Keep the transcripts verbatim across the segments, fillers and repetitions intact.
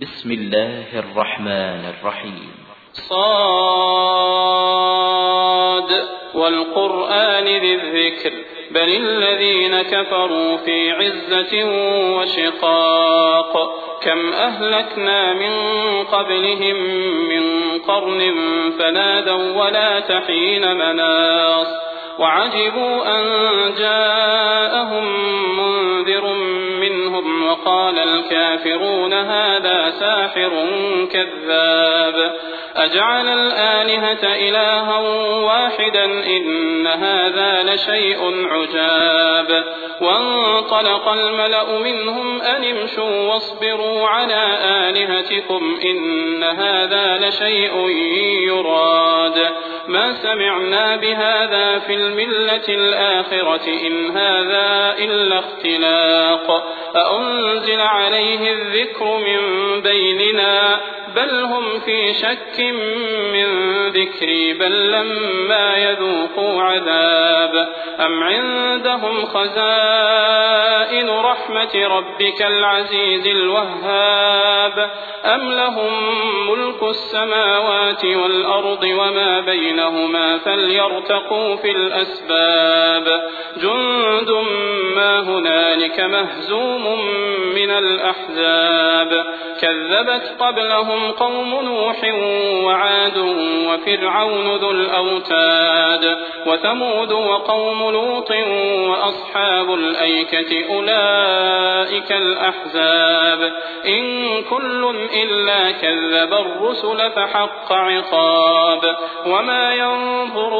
بسم الله الرحمن الرحيم. صاد والقرآن ذي الذكر بل الذين كفروا في عزة وشقاق كم أهلكنا من قبلهم من قرن فنادوا ولا تحين مناص وعجبوا أن جاءهم منذر منهم وقال الكافرون هذا ساحر كذاب أجعل الآلهة إلها واحدا إن هذا لشيء عجاب وانطلق الملأ منهم أن امشوا واصبروا على آلهتكم إن هذا لشيء يراد ما سمعنا بهذا في الملة الآخرة إن هذا إلا اختلاق أأنزل عليه الذكر من بيننا بل هم في شك من ذكري بل لما يذوقوا عذاب أم عندهم خزائن رحمة ربك العزيز الوهاب أم لهم ملك السماوات والأرض وما بينهما فليرتقوا في الأسباب جند ما هنالك مهزوم من الأحزاب كذبت قبلهم قوم نوح وعاد وفرعون ذو الأوتاد وثمود وقوم لوط وأصحاب الأيكة أولئك الأحزاب إن كل إلا كذب الرسل فحق عقاب وما ينظر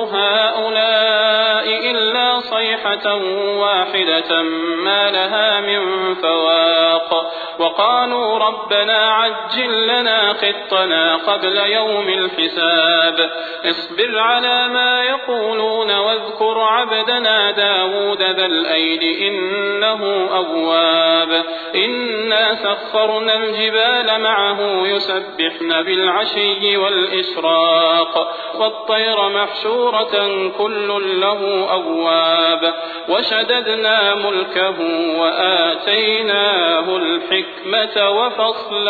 هؤلاء إلا صيحة واحدة ما لها من فواق وقالوا ربنا عجل لنا قطنا قبل يوم الحساب اصبر على ما يقولون واذكر عبدنا داود ذا الأيد إنه أواب إنا سخرنا الجبال معه يسبحن بالعشي والإشراق والطير محشورة كل له أواب وشددنا ملكه وآتيناه الحكمة وفصل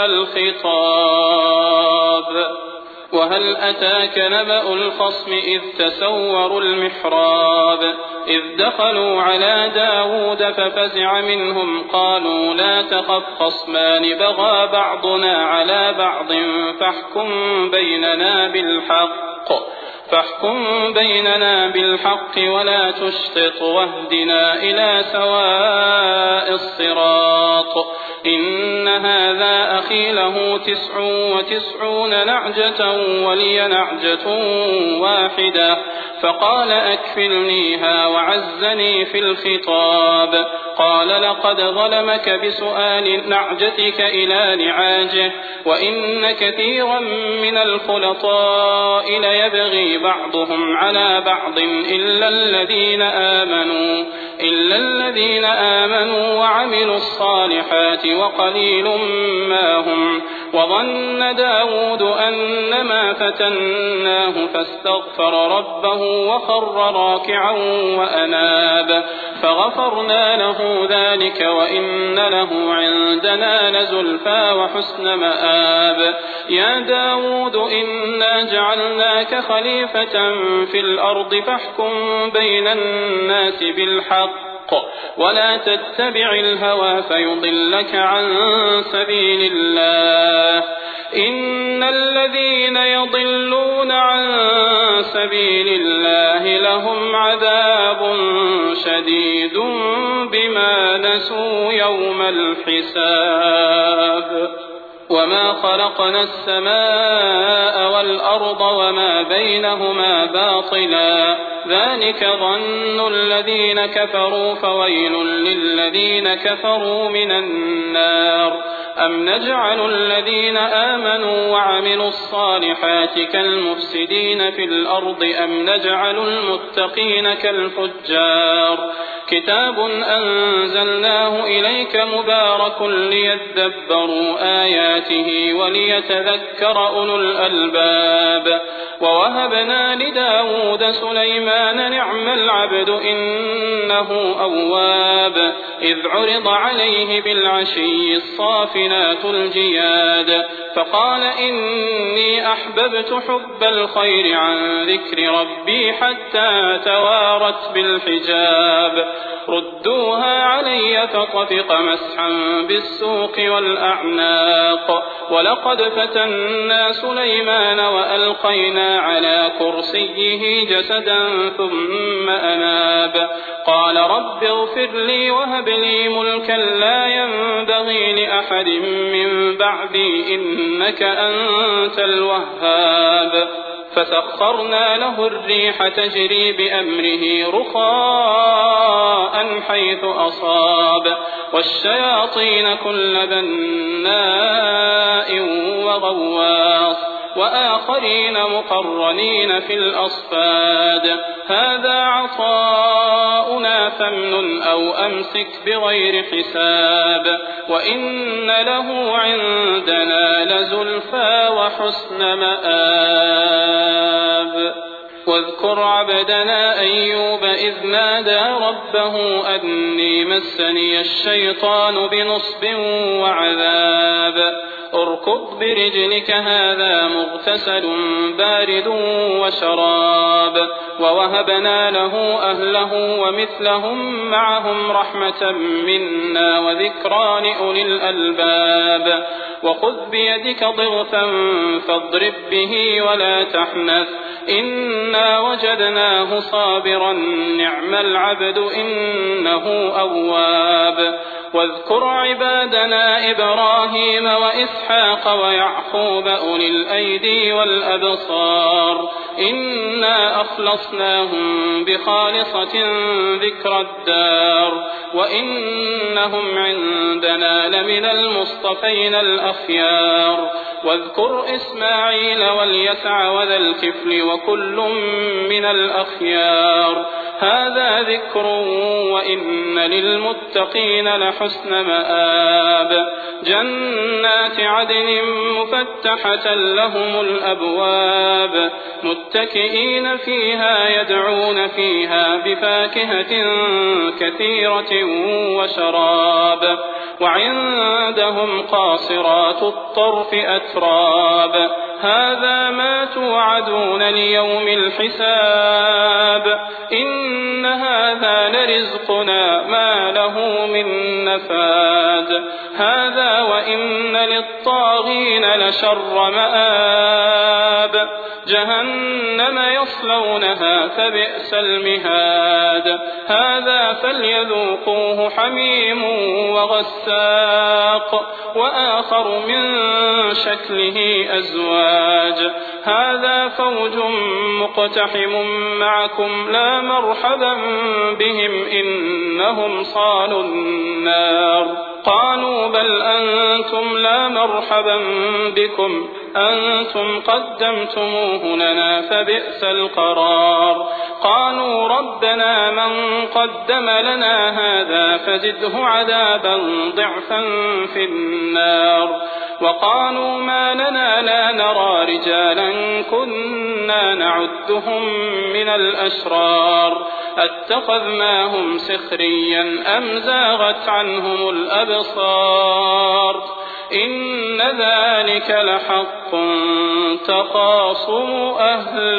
الخطاب وهل أتاك نبأ الخصم إذ تسوروا المحراب إذ دخلوا على داود ففزع منهم قالوا لا تخف خصمان بغى بعضنا على بعض فاحكم بيننا بالحق فاحكم بيننا بالحق ولا تشطط واهدنا إلى سواء الصراط إن هذا أخي له تسع وتسعون نعجة ولي نعجة واحدة فقال أكفلنيها وعزني في الخطاب قال لقد ظلمك بسؤال نعجتك إلى نعاجه وإن كثيرا من الخلطاء ليبغي بعضهم على بعض إلا الذين آمنوا إلا الذين آمنوا وعملوا الصالحات وقليل ما هم وظن داود أنما فتناه فاستغفر ربه وخر راكعا وأناب فغفرنا له ذلك وإن له عندنا لزلفى وحسن مآب يا داود إنا جعلناك خليفة في الأرض فاحكم بين الناس بالحق ولا تتبع الهوى فيضلك عن سبيل الله إن الذين يضلون عن سبيل الله لهم عذاب شديد بما نسوا يوم الحساب وما خلقنا السماء والأرض وما بينهما باطلا ذلك ظن الذين كفروا فويل للذين كفروا من النار أم نجعل الذين آمنوا وعملوا الصالحات كالمفسدين في الأرض أم نجعل المتقين كالفجار كتاب أنزلناه إليك مبارك ليدبروا آياته وليتذكر أولو الألباب ووهبنا لداود سليمان نعم العبد إنه أواب إذ عرض عليه بالعشي الصافنات الجياد فقال إني أحببت حب الخير عن ذكر ربي حتى توارت بالحجاب ردوها علي فطفق مسحا بالسوق والأعناق ولقد فتنا سليمان وألقينا على كرسيه جسدا ثم أناب قال رب اغفر لي وهب لي ملكا لا ينبغي لأحد من بعدي إنك أنت الوهاب فسخرنا له الريح تجري بأمره رخاء حيث أصاب والشياطين كل بناء وغواص وآخرين مقرنين في الأصفاد هذا عطاؤنا فامنن أو أمسك بغير حساب وإن له عندنا لزلفى وحسن مآب واذكر عبدنا أيوب إذ نادى ربه أني مسني الشيطان بنصب وعذاب اركض برجلك هذا مغتسل بارد وشراب ووهبنا له أهله ومثلهم معهم رحمة منا وذكرى لأولي الألباب وخذ بيدك ضغثا فاضرب به ولا تحنث إنا وجدناه صابرا نعم العبد إنه أواب واذكر عبادنا إبراهيم وإسحاق ويعقوب أولي الأيدي والأبصار إنا أخلصناهم بخالصة ذكر الدار وإنهم عندنا لمن المصطفين الأخيار واذكر إسماعيل واليسع وذا الكفل وكل من الأخيار هذا ذكر وإن للمتقين لحسن مآب جنات عدن مفتحة لهم الأبواب متكئين فيها يدعون فيها بفاكهة كثيرة وشراب وعندهم قاصرات الطرف أتراب هذا ما توعدون ليوم الحساب إن هذا لرزقنا ما له من نفاد هذا وإن للطاغين لشر مآب جهنم يصلونها فبئس المهاد هذا فليذوقوه حميم وغساق وآخر من شكله أزواج هذا فوج مقتحم معكم لا مرحبا بهم إنهم صالوا النار قالوا بل أنتم لا مرحبا بكم أنتم قدمتموه لنا فبئس القرار قالوا ربنا من قدم لنا هذا فزده عذابا ضعفا في النار وقالوا ما لنا لا نرى رجالا كنا نعدهم من الأشرار أتخذناهم سخريا أم زاغت عنهم الأبصار إن ذلك لحق تخاصم أهل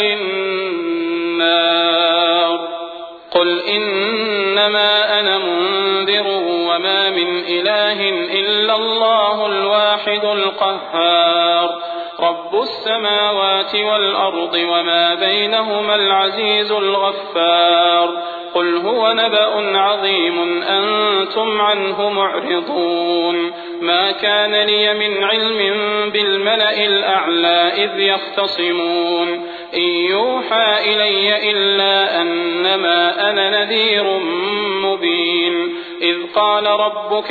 النار قل إنما أنا منذر وما من إله إلا الله الواحد القهار رب السماوات والأرض وما بينهما العزيز الغفار قل هو نبأ عظيم أنتم عنه معرضون ما كان لي من علم بالملأ الأعلى إذ يختصمون إن يوحى إلي إلا أنما أنا نذير مبين إذ قال ربك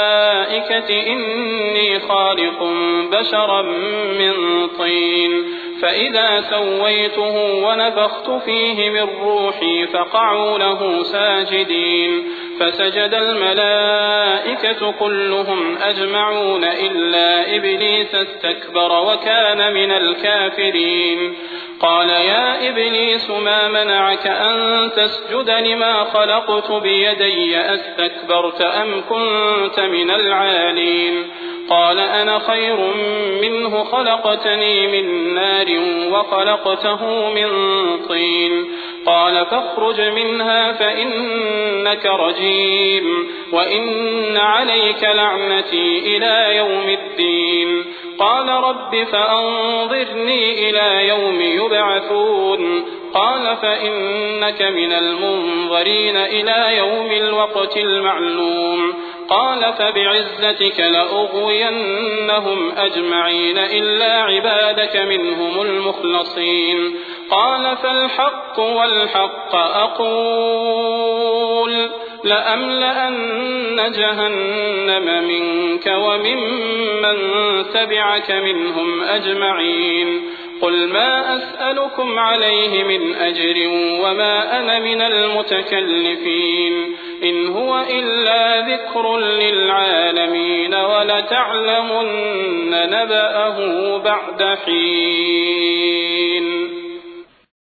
للملائكة إني خالق بشرا من طين فإذا سويته ونفخت فيه من روحي فقعوا له ساجدين فسجد الملائكة كلهم أجمعون إلا إبليس استكبر وكان من الكافرين قال يا إبليس ما منعك أن تسجد لما خلقت بيدي أستكبرت أم كنت من العالين قال أنا خير منه خلقتني من نار وخلقته من طين قال فاخرج منها فإنك رجيم وإن عليك لعنتي إلى يوم الدين قال رب فأنظرني إلى يوم يبعثون قال فإنك من المنظرين إلى يوم الوقت المعلوم قال فبعزتك لأغوينهم أجمعين إلا عبادك منهم المخلصين قال فالحق والحق أقول لأملأن جهنم منك وممن تبعك منهم أجمعين قل ما أسألكم عليه من أجر وما أنا من المتكلفين إن هو إلا ذكر للعالمين ولتعلمن نبأه بعد حين.